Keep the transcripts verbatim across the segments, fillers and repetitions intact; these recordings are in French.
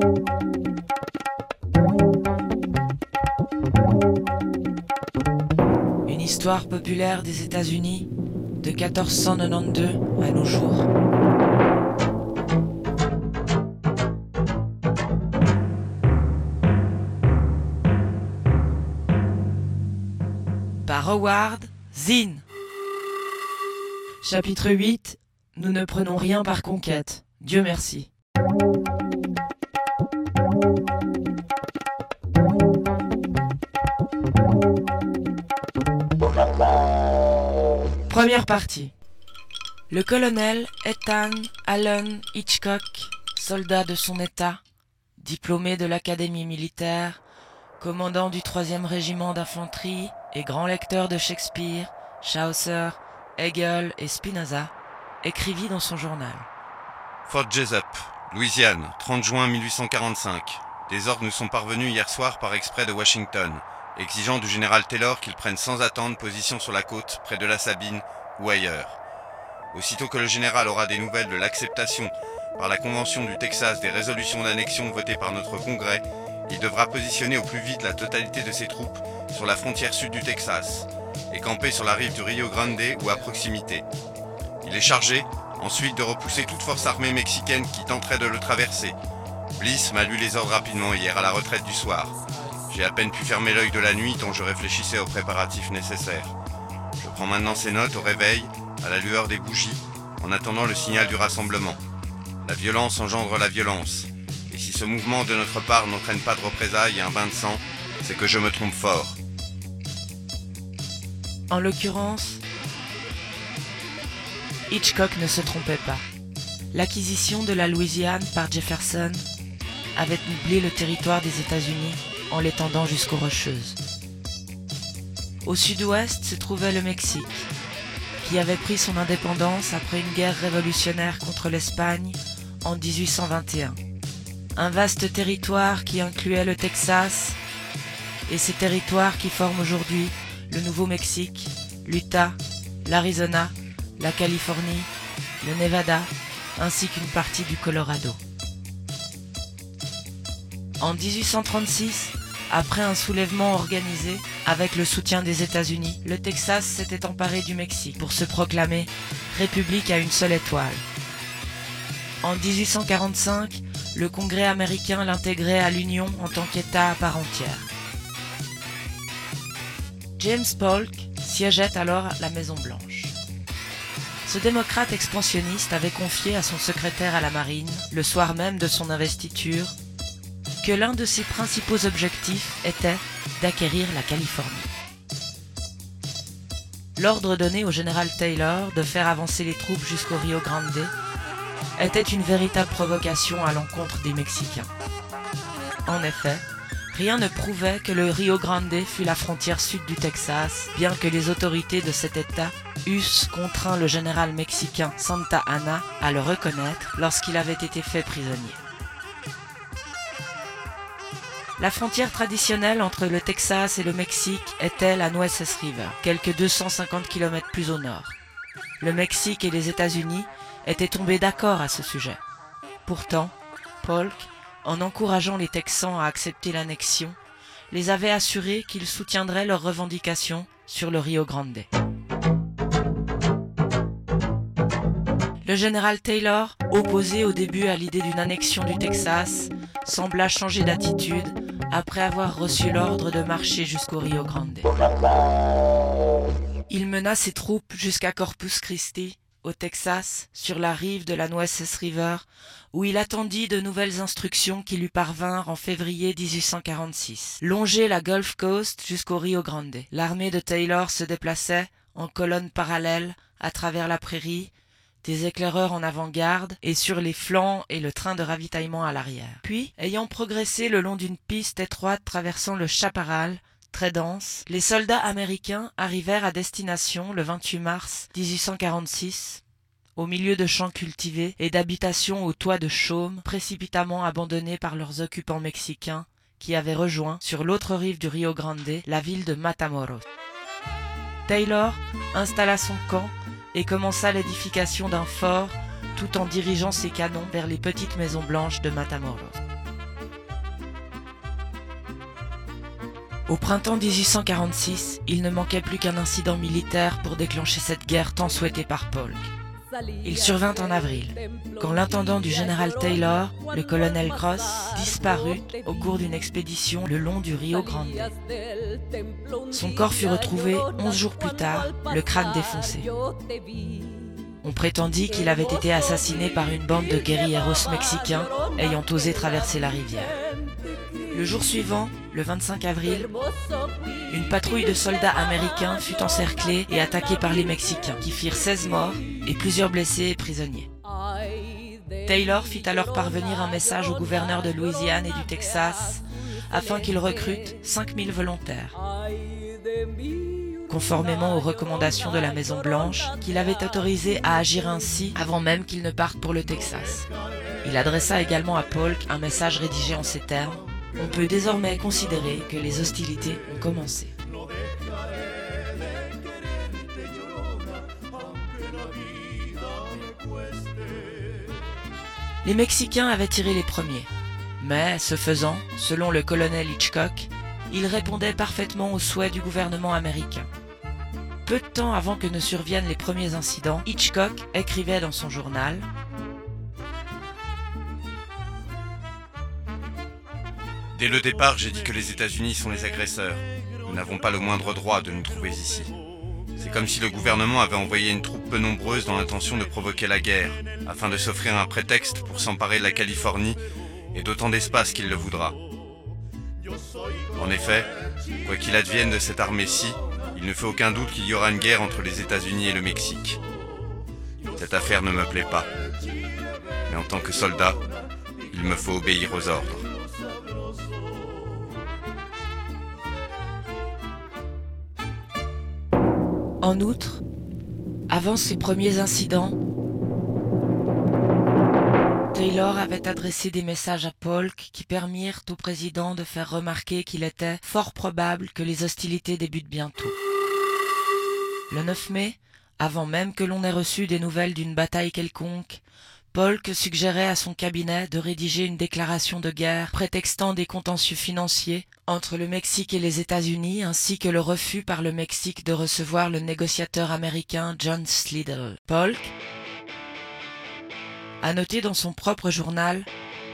Une histoire populaire des États-Unis de quatorze cent quatre-vingt-douze à nos jours. Par Howard Zinn. Chapitre huit. Nous ne prenons rien par conquête. Dieu merci. Première partie. Le colonel Ethan Allen Hitchcock, soldat de son état, diplômé de l'académie militaire, commandant du troisième régiment d'infanterie et grand lecteur de Shakespeare, Chaucer, Hegel et Spinoza, écrivit dans son journal. Fort Jessup, Louisiane, trente juin mille huit cent quarante-cinq. Des ordres nous sont parvenus hier soir par exprès de Washington, exigeant du général Taylor qu'il prenne sans attendre position sur la côte, près de la Sabine ou ailleurs. Aussitôt que le général aura des nouvelles de l'acceptation par la Convention du Texas des résolutions d'annexion votées par notre Congrès, il devra positionner au plus vite la totalité de ses troupes sur la frontière sud du Texas et camper sur la rive du Rio Grande ou à proximité. Il est chargé, ensuite, de repousser toute force armée mexicaine qui tenterait de le traverser. Bliss m'a lu les ordres rapidement hier à la retraite du soir. J'ai à peine pu fermer l'œil de la nuit tant je réfléchissais aux préparatifs nécessaires. Je prends maintenant ces notes au réveil, à la lueur des bougies, en attendant le signal du rassemblement. La violence engendre la violence. Et si ce mouvement de notre part n'entraîne pas de représailles et un bain de sang, c'est que je me trompe fort. En l'occurrence, Hitchcock ne se trompait pas. L'acquisition de la Louisiane par Jefferson avait doublé le territoire des États-Unis en l'étendant jusqu'aux Rocheuses. Au sud-ouest se trouvait le Mexique, qui avait pris son indépendance après une guerre révolutionnaire contre l'Espagne en dix-huit cent vingt et un. Un vaste territoire qui incluait le Texas et ces territoires qui forment aujourd'hui le Nouveau-Mexique, l'Utah, l'Arizona, la Californie, le Nevada, ainsi qu'une partie du Colorado. En dix-huit cent trente-six, après un soulèvement organisé avec le soutien des États-Unis, le Texas s'était emparé du Mexique pour se proclamer république à une seule étoile. En dix-huit cent quarante-cinq, le Congrès américain l'intégrait à l'Union en tant qu'État à part entière. James Polk siégeait alors à la Maison-Blanche. Ce démocrate expansionniste avait confié à son secrétaire à la marine, le soir même de son investiture, que l'un de ses principaux objectifs était d'acquérir la Californie. L'ordre donné au général Taylor de faire avancer les troupes jusqu'au Rio Grande était une véritable provocation à l'encontre des Mexicains. En effet, rien ne prouvait que le Rio Grande fût la frontière sud du Texas, bien que les autorités de cet État eussent contraint le général mexicain Santa Anna à le reconnaître lorsqu'il avait été fait prisonnier. La frontière traditionnelle entre le Texas et le Mexique était la Nueces River, quelques deux cent cinquante kilomètres plus au nord. Le Mexique et les États-Unis étaient tombés d'accord à ce sujet. Pourtant, Polk, en encourageant les Texans à accepter l'annexion, les avait assurés qu'ils soutiendraient leurs revendications sur le Rio Grande. Le général Taylor, opposé au début à l'idée d'une annexion du Texas, sembla changer d'attitude après avoir reçu l'ordre de marcher jusqu'au Rio Grande. Il mena ses troupes jusqu'à Corpus Christi, au Texas, sur la rive de la Nueces River, où il attendit de nouvelles instructions qui lui parvinrent en février dix-huit cent quarante-six. Longer la Gulf Coast jusqu'au Rio Grande. L'armée de Taylor se déplaçait en colonne parallèle à travers la prairie, des éclaireurs en avant-garde et sur les flancs et le train de ravitaillement à l'arrière. Puis, ayant progressé le long d'une piste étroite traversant le chaparral, très dense, les soldats américains arrivèrent à destination le vingt-huit mars dix-huit cent quarante-six, au milieu de champs cultivés et d'habitations aux toits de chaume précipitamment abandonnés par leurs occupants mexicains qui avaient rejoint, sur l'autre rive du Rio Grande, la ville de Matamoros. Taylor installa son camp et commença l'édification d'un fort tout en dirigeant ses canons vers les petites maisons blanches de Matamoros. Au printemps dix-huit cent quarante-six, il ne manquait plus qu'un incident militaire pour déclencher cette guerre tant souhaitée par Polk. Il survint en avril, quand l'intendant du général Taylor, le colonel Cross, disparut au cours d'une expédition le long du Rio Grande. Son corps fut retrouvé onze jours plus tard, le crâne défoncé. On prétendit qu'il avait été assassiné par une bande de guérilleros mexicains ayant osé traverser la rivière. Le jour suivant, le vingt-cinq avril, une patrouille de soldats américains fut encerclée et attaquée par les Mexicains, qui firent seize morts et plusieurs blessés et prisonniers. Taylor fit alors parvenir un message au gouverneur de Louisiane et du Texas afin qu'il recrute cinq mille volontaires, conformément aux recommandations de la Maison-Blanche, qu'il avait autorisé à agir ainsi avant même qu'il ne parte pour le Texas. Il adressa également à Polk un message rédigé en ces termes: « On peut désormais considérer que les hostilités ont commencé. » Les Mexicains avaient tiré les premiers, mais, ce faisant, selon le colonel Hitchcock, ils répondaient parfaitement aux souhaits du gouvernement américain. Peu de temps avant que ne surviennent les premiers incidents, Hitchcock écrivait dans son journal: « Dès le départ, j'ai dit que les États-Unis sont les agresseurs. Nous n'avons pas le moindre droit de nous trouver ici. C'est comme si le gouvernement avait envoyé une troupe peu nombreuse dans l'intention de provoquer la guerre, afin de s'offrir un prétexte pour s'emparer de la Californie et d'autant d'espace qu'il le voudra. En effet, quoi qu'il advienne de cette armée-ci, il ne fait aucun doute qu'il y aura une guerre entre les États-Unis et le Mexique. Cette affaire ne me plaît pas. Mais en tant que soldat, il me faut obéir aux ordres. » En outre, avant ces premiers incidents, Taylor avait adressé des messages à Polk qui permirent au président de faire remarquer qu'il était fort probable que les hostilités débutent bientôt. Le neuf mai, avant même que l'on ait reçu des nouvelles d'une bataille quelconque, Polk suggérait à son cabinet de rédiger une déclaration de guerre prétextant des contentieux financiers entre le Mexique et les États-Unis, ainsi que le refus par le Mexique de recevoir le négociateur américain John Slidell. Polk a noté dans son propre journal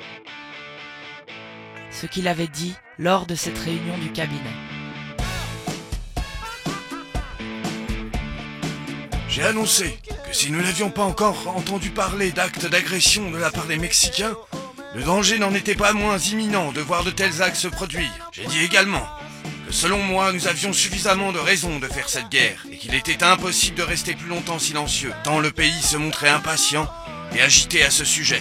ce qu'il avait dit lors de cette réunion du cabinet. J'ai annoncé que si nous n'avions pas encore entendu parler d'actes d'agression de la part des Mexicains, le danger n'en était pas moins imminent de voir de tels actes se produire. J'ai dit également que selon moi, nous avions suffisamment de raisons de faire cette guerre et qu'il était impossible de rester plus longtemps silencieux, tant le pays se montrait impatient et agité à ce sujet.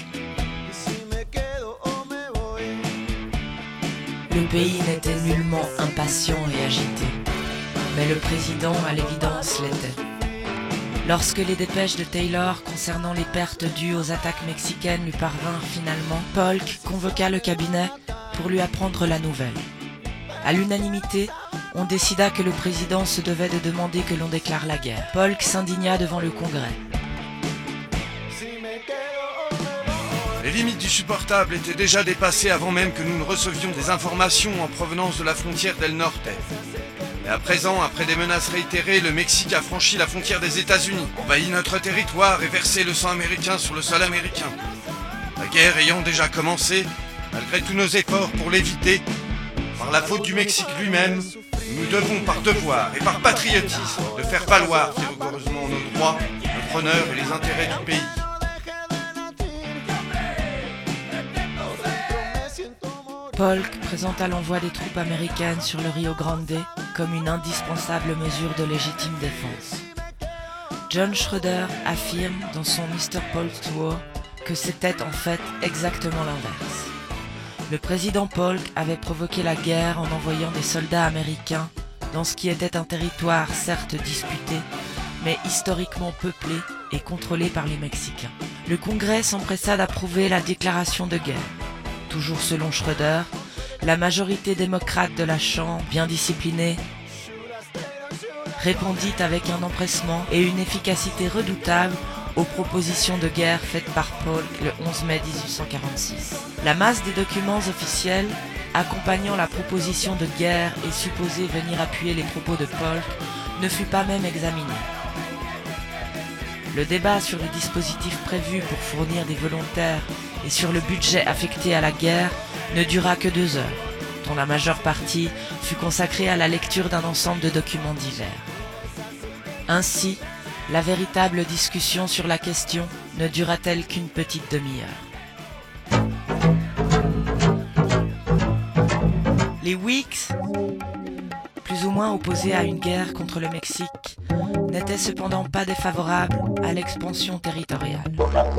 Le pays n'était nullement impatient et agité, mais le président, à l'évidence, l'était. Lorsque les dépêches de Taylor concernant les pertes dues aux attaques mexicaines lui parvinrent finalement, Polk convoqua le cabinet pour lui apprendre la nouvelle. À l'unanimité, on décida que le président se devait de demander que l'on déclare la guerre. Polk s'indigna devant le Congrès. Les limites du supportable étaient déjà dépassées avant même que nous ne recevions des informations en provenance de la frontière d'El Norte. Et à présent, après des menaces réitérées, le Mexique a franchi la frontière des États-Unis, envahi notre territoire et versé le sang américain sur le sol américain. La guerre ayant déjà commencé, malgré tous nos efforts pour l'éviter, par la faute du Mexique lui-même, nous devons par devoir et par patriotisme de faire valoir rigoureusement nos droits, notre honneur et les intérêts du pays. Polk présenta l'envoi des troupes américaines sur le Rio Grande comme une indispensable mesure de légitime défense. John Schroeder affirme dans son mister Polk Tour que c'était en fait exactement l'inverse. Le président Polk avait provoqué la guerre en envoyant des soldats américains dans ce qui était un territoire certes disputé, mais historiquement peuplé et contrôlé par les Mexicains. Le Congrès s'empressa d'approuver la déclaration de guerre. Toujours selon Schroeder, la majorité démocrate de la Chambre, bien disciplinée, répondit avec un empressement et une efficacité redoutable aux propositions de guerre faites par Polk le onze mai mille huit cent quarante-six. La masse des documents officiels accompagnant la proposition de guerre et supposée venir appuyer les propos de Polk ne fut pas même examiné. Le débat sur les dispositifs prévus pour fournir des volontaires et sur le budget affecté à la guerre ne dura que deux heures, dont la majeure partie fut consacrée à la lecture d'un ensemble de documents divers. Ainsi, la véritable discussion sur la question ne dura-t-elle qu'une petite demi-heure. Les Whigs, plus ou moins opposés à une guerre contre le Mexique, n'étaient cependant pas défavorables à l'expansion territoriale.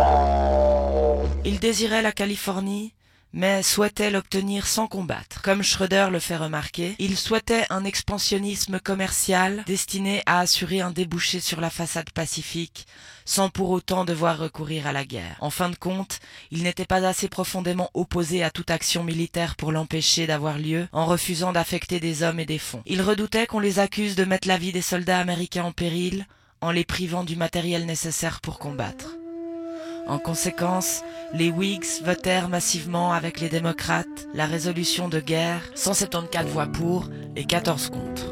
Ils désiraient la Californie, mais souhaitaient l'obtenir sans combattre. Comme Schroeder le fait remarquer, ils souhaitaient un expansionnisme commercial destiné à assurer un débouché sur la façade pacifique, sans pour autant devoir recourir à la guerre. En fin de compte, ils n'étaient pas assez profondément opposés à toute action militaire pour l'empêcher d'avoir lieu, en refusant d'affecter des hommes et des fonds. Ils redoutaient qu'on les accuse de mettre la vie des soldats américains en péril, en les privant du matériel nécessaire pour combattre. En conséquence, les Whigs votèrent massivement avec les démocrates la résolution de guerre, cent soixante-quatorze voix pour et quatorze contre.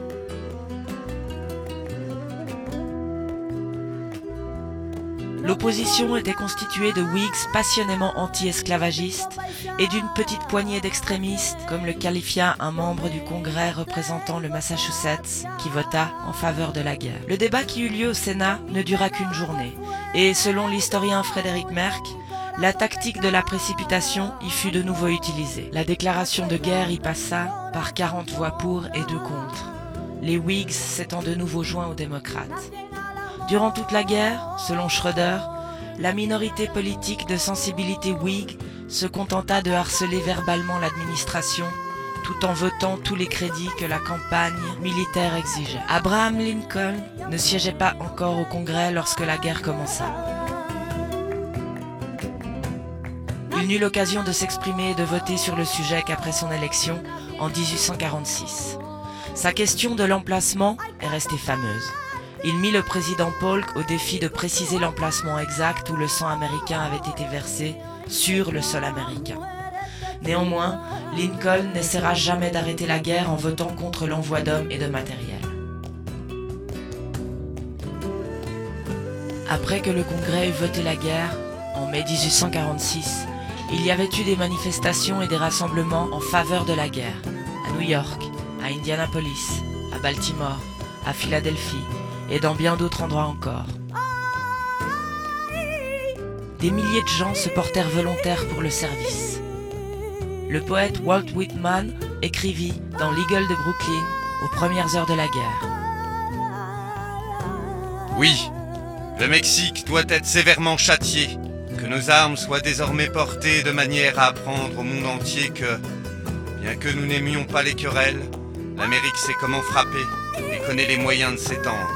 L'opposition était constituée de Whigs passionnément anti-esclavagistes et d'une petite poignée d'extrémistes, comme le qualifia un membre du Congrès représentant le Massachusetts, qui vota en faveur de la guerre. Le débat qui eut lieu au Sénat ne dura qu'une journée, et selon l'historien Frédéric Merck, la tactique de la précipitation y fut de nouveau utilisée. La déclaration de guerre y passa par quarante voix pour et deux contre, les Whigs s'étant de nouveau joints aux démocrates. Durant toute la guerre, selon Schroeder, la minorité politique de sensibilité Whig se contenta de harceler verbalement l'administration, tout en votant tous les crédits que la campagne militaire exigeait. Abraham Lincoln ne siégeait pas encore au Congrès lorsque la guerre commença. Il n'eut l'occasion de s'exprimer et de voter sur le sujet qu'après son élection en dix-huit cent quarante-six. Sa question de l'emplacement est restée fameuse. Il mit le président Polk au défi de préciser l'emplacement exact où le sang américain avait été versé sur le sol américain. Néanmoins, Lincoln n'essaiera jamais d'arrêter la guerre en votant contre l'envoi d'hommes et de matériel. Après que le Congrès eut voté la guerre, en mai dix-huit cent quarante-six, il y avait eu des manifestations et des rassemblements en faveur de la guerre, à New York, à Indianapolis, à Baltimore, à Philadelphie, et dans bien d'autres endroits encore. Des milliers de gens se portèrent volontaires pour le service. Le poète Walt Whitman écrivit dans l'Eagle de Brooklyn aux premières heures de la guerre. Oui, le Mexique doit être sévèrement châtié, que nos armes soient désormais portées de manière à apprendre au monde entier que, bien que nous n'aimions pas les querelles, l'Amérique sait comment frapper et connaît les moyens de s'étendre.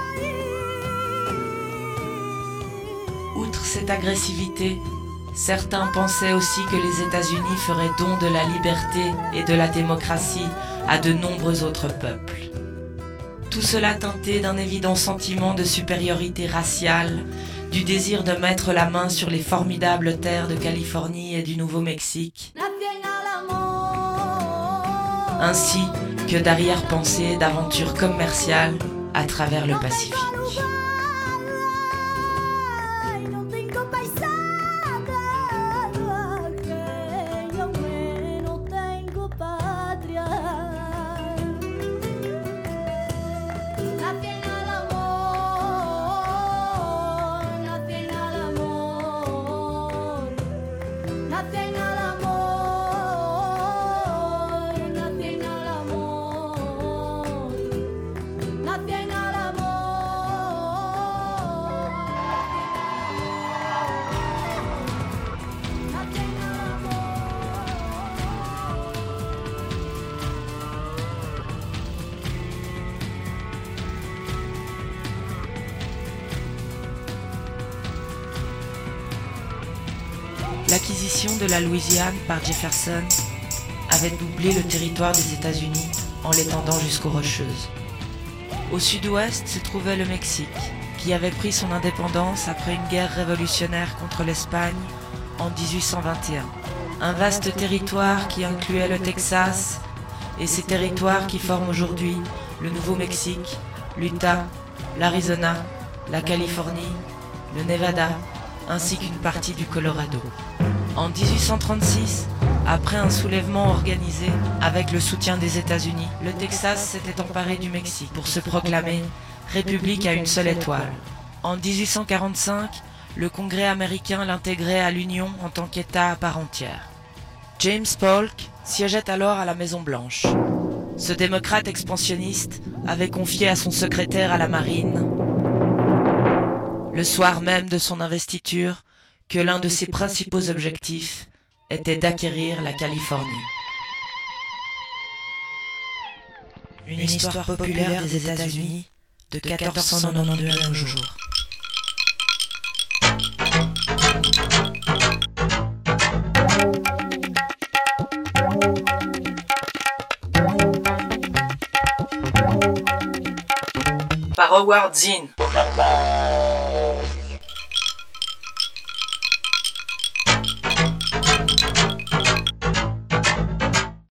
Outre cette agressivité, certains pensaient aussi que les États-Unis feraient don de la liberté et de la démocratie à de nombreux autres peuples. Tout cela teinté d'un évident sentiment de supériorité raciale, du désir de mettre la main sur les formidables terres de Californie et du Nouveau-Mexique, ainsi que d'arrière-pensées d'aventures commerciales à travers le Pacifique. L'acquisition de la Louisiane par Jefferson avait doublé le territoire des États-Unis en l'étendant jusqu'aux Rocheuses. Au sud-ouest se trouvait le Mexique, qui avait pris son indépendance après une guerre révolutionnaire contre l'Espagne en dix-huit cent vingt et un. Un vaste territoire qui incluait le Texas et ces territoires qui forment aujourd'hui le Nouveau-Mexique, l'Utah, l'Arizona, la Californie, le Nevada, ainsi qu'une partie du Colorado. En dix-huit cent trente-six, après un soulèvement organisé avec le soutien des États-Unis, le Texas s'était emparé du Mexique pour se proclamer république à une seule étoile. En dix-huit cent quarante-cinq, le Congrès américain l'intégrait à l'Union en tant qu'État à part entière. James Polk siégeait alors à la Maison-Blanche. Ce démocrate expansionniste avait confié à son secrétaire à la marine, le soir même de son investiture, que l'un de ses principaux objectifs était d'acquérir la Californie. Une histoire populaire des États-Unis de quatorze cent quatre-vingt-douze à nos jours. Par Howard Zinn.